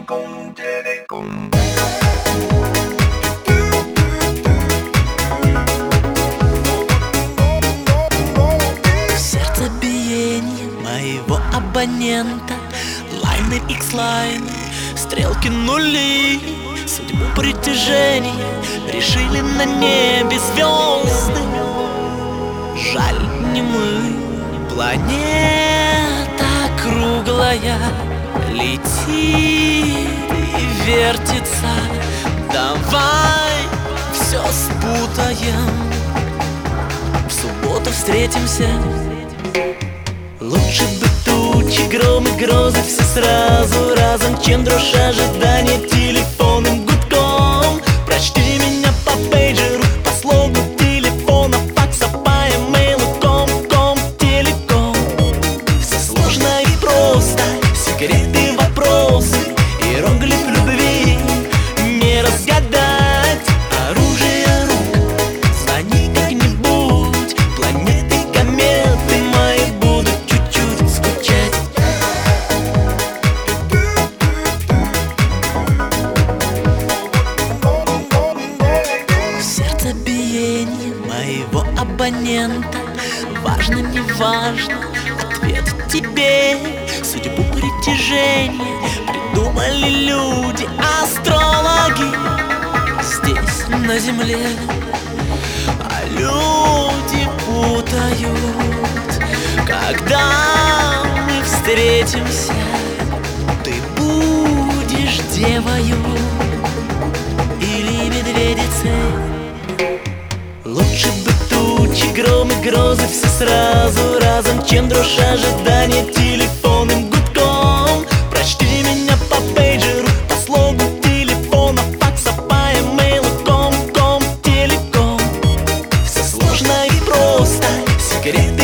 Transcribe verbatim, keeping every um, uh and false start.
телеком, телеком. Сердцебиение моего абонента, лайны икс-лайны, стрелки нули. Судьбу притяжения решили на небе звезды. Жаль, не мы. Планета круглая летит и вертится. Давай все спутаем, в субботу встретимся. Лучше бы тучи, гром и грозы, все сразу разом, чем дрожь ожидания телефонным гудком. Прочти меня по пейджеру, по слогу телефона, факса, по эмейлу, ком, ком, телеком. Все сложно и просто, секреты, вопросы, иероглиф любви не разгадать. Оружие рук, звони как-нибудь, планеты, кометы мои будут чуть-чуть скучать. Сердцебиение моего абонента важно, не важно, ответ тебе. Судьбу притяжения придумали люди, астрологи здесь, на земле. А люди путают, когда мы встретимся. Ты будешь девою или медведицей. Лучше бы тучи, гром и грозы, все сразу разом, чем дрожь ожидания телефонным гудком. Прочти меня по пейджеру, по слогу телефона, факса, по эмейлу, ком, ком, телеком. Все сложно и просто, секреты,